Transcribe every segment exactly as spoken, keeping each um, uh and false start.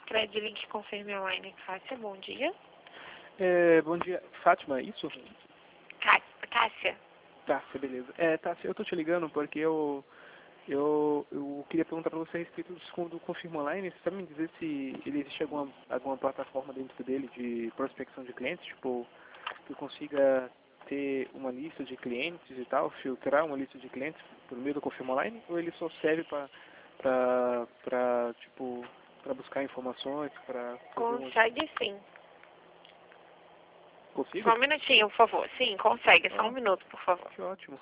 Credlink Confirme Online, Cássia, bom dia. É, bom dia. Fátima, é isso? Cá- Cássia. Tássia, beleza. É, Tássia, eu tô te ligando porque eu, eu, eu queria perguntar para você a respeito do, do Confirma Online. Você sabe me dizer se ele existe alguma, alguma plataforma dentro dele de prospecção de clientes? Tipo, que eu consiga ter uma lista de clientes e tal, filtrar uma lista de clientes por meio do Confirma Online? Ou ele só serve para, para, para, tipo, para buscar informações, para fazer um... Consegue sim. Consigo? Só um minutinho, por favor. Sim, consegue. Só um Ah, minuto, por favor. que ótimo.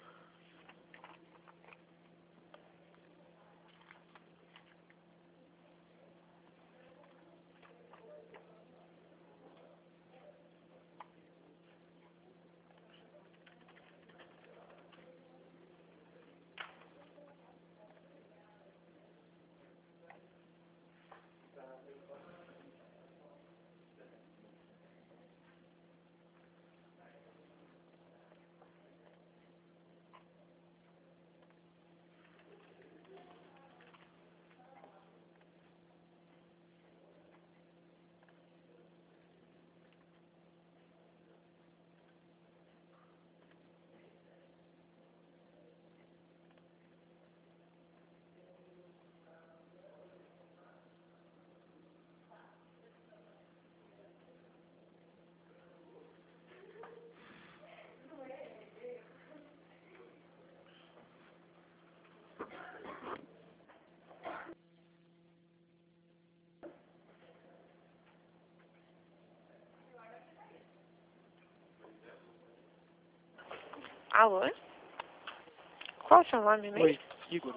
Alô? Qual o seu nome mesmo? Oi, Igor.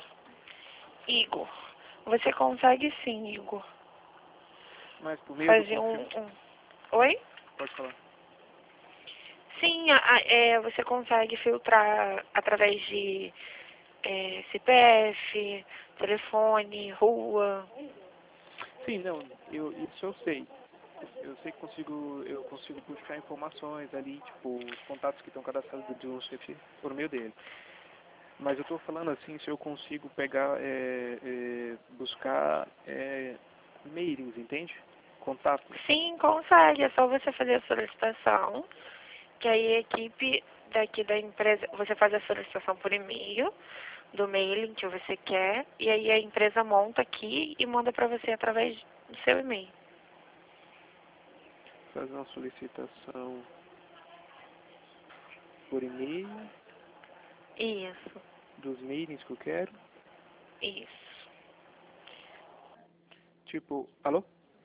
Igor. Você consegue sim, Igor. Mas por meio do Fazer um... Confirma... um... Oi? Pode falar. Sim, a- a- é, você consegue filtrar através de é, C P F, telefone, rua. Sim, não, eu, isso eu sei. Eu sei que consigo, eu consigo buscar informações ali, tipo, os contatos que estão cadastrados do dealership por meio dele. Mas eu estou falando assim, se eu consigo pegar, é, é, buscar é, mailings, entende? Contatos. Sim, consegue. É só você fazer a solicitação, que aí a equipe daqui da empresa, você faz a solicitação por e-mail, do mailing que você quer, e aí a empresa monta aqui e manda para você através do seu e-mail. Fazer uma solicitação por e-mail, Isso, dos mailings que eu quero. isso. Tipo, alô?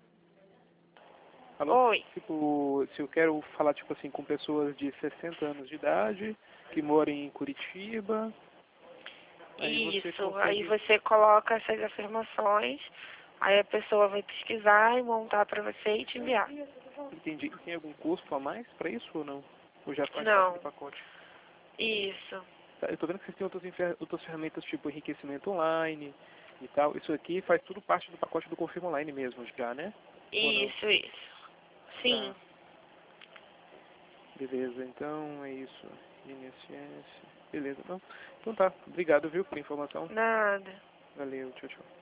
Alô? Oi. Tipo, se eu quero falar, tipo assim, com pessoas de sessenta anos de idade, que moram em Curitiba, aí você Isso, aí consegue... você coloca essas afirmações, aí a pessoa vai pesquisar e montar para você e te enviar. Entendi. E tem algum custo a mais para isso ou não? Ou já faz parte do Não, pacote? isso, Tá, eu tô vendo que vocês têm outras, infer- outras ferramentas, tipo enriquecimento online e tal. Isso aqui faz tudo parte do pacote do Confirma Online mesmo, já, né? Ou não? isso, isso. Sim, Tá, beleza. Então é isso. I N S S. Beleza, não. Então tá. Obrigado, viu, pela informação. nada. Valeu, tchau, tchau.